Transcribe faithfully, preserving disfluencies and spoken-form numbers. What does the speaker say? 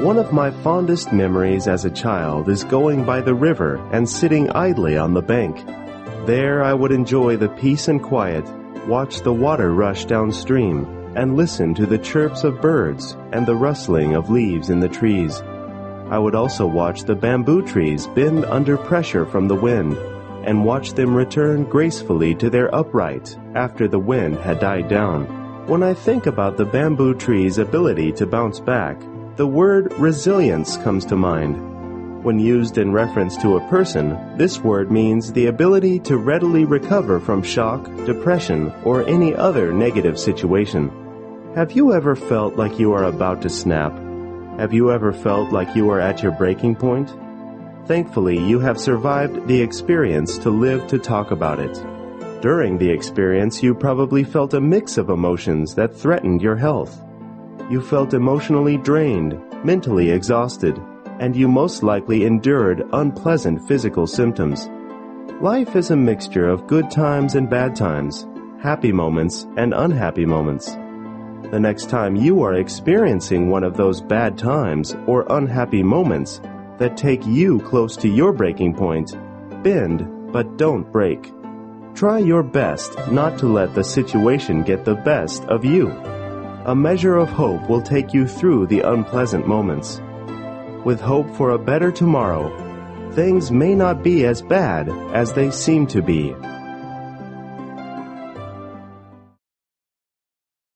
One of my fondest memories as a child is going by the river and sitting idly on the bank. There I would enjoy the peace and quiet, watch the water rush downstream, and listen to the chirps of birds and the rustling of leaves in the trees. I would also watch the bamboo trees bend under pressure from the wind, and watch them return gracefully to their upright after the wind had died down. When I think about the bamboo tree's ability to bounce back, the word resilience comes to mind. When used in reference to a person, this word means the ability to readily recover from shock, depression, or any other negative situation. Have you ever felt like you are about to snap? Have you ever felt like you are at your breaking point? Thankfully, you have survived the experience to live to talk about it. During the experience, you probably felt a mix of emotions that threatened your health. You felt emotionally drained, mentally exhausted, and you most likely endured unpleasant physical symptoms. Life is a mixture of good times and bad times, happy moments and unhappy moments. The next time you are experiencing one of those bad times or unhappy moments that take you close to your breaking point, bend but don't break. Try your best not to let the situation get the best of you. A measure of hope will take you through the unpleasant moments. With hope for a better tomorrow, things may not be as bad as they seem to be.